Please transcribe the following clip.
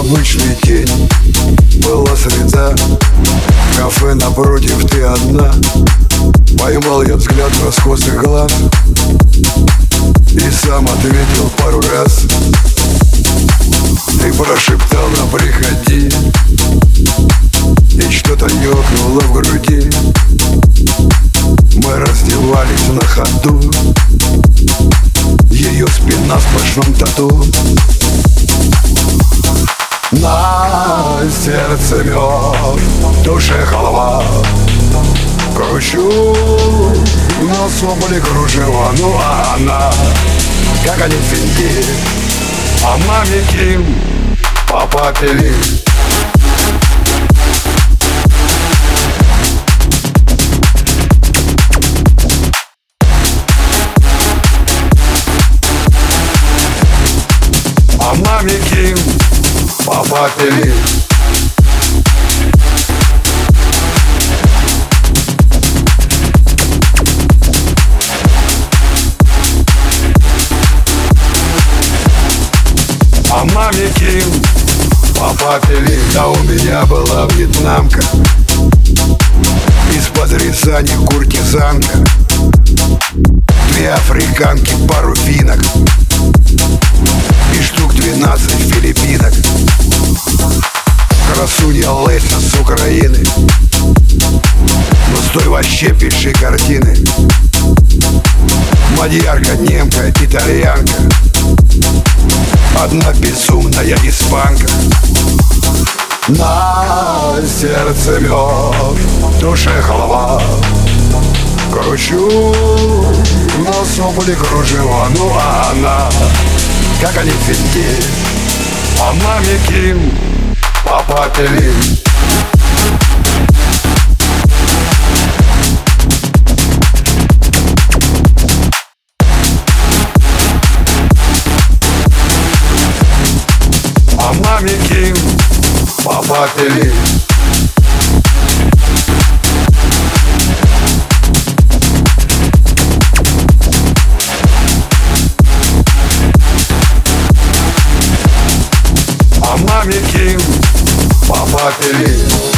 обычный день. Была среда, в кафе напротив ты одна. Поймал я взгляд раскосых глаз и сам ответил пару раз. Ты прошептала: приходи, и что-то ёкнуло в груди. Мы раздевались на ходу, ее спина сплошном тату. На сердце мёд, в душе халва. Кручу на соболе кружева. Ну а она, как они финти, а маме Ким, папа Пели. А маме Ким, папа Пели. А маме Ким, папа Пели. Да у меня была вьетнамка, из-под Рязани куртизанка. Две африканки, пару финок и штук 12 филиппинок. Красунья Леся с Украины, ну стой, вообще пиши картины. Мадьярка, немка, итальянка, одна безумная испанка. На сердце мёд, в душе халва. Кручу на соболе кружева. Ну а она, как они финти, а маме Ким, папа Пели. А маме Ким, папа Пели. А маме Ким, папа Пели.